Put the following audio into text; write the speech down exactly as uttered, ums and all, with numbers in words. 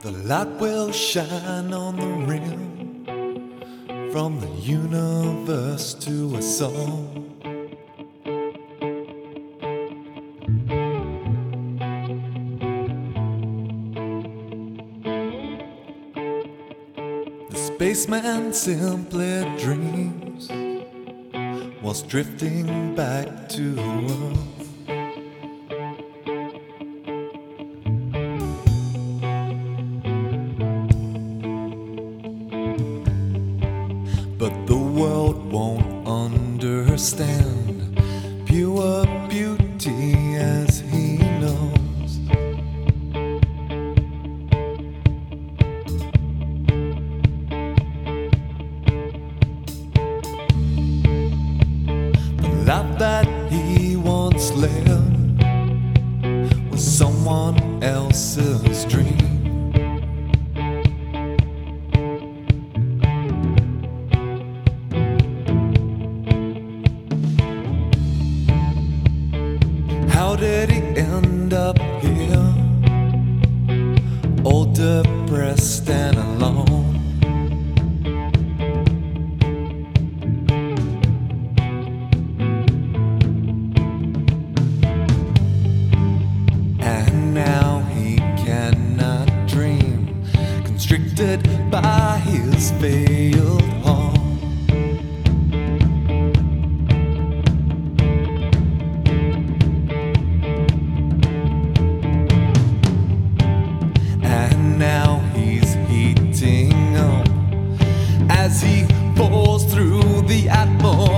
The light will shine on the rim, from the universe to us all. The spaceman simply dreams whilst drifting back to Earth. But the world won't understand pure beauty as he knows. The life that he once lived was someone else's dream. How did he end up here, all depressed and alone? And now he cannot dream, constricted by his failed heart. Now he's heating up as he falls through the atmosphere.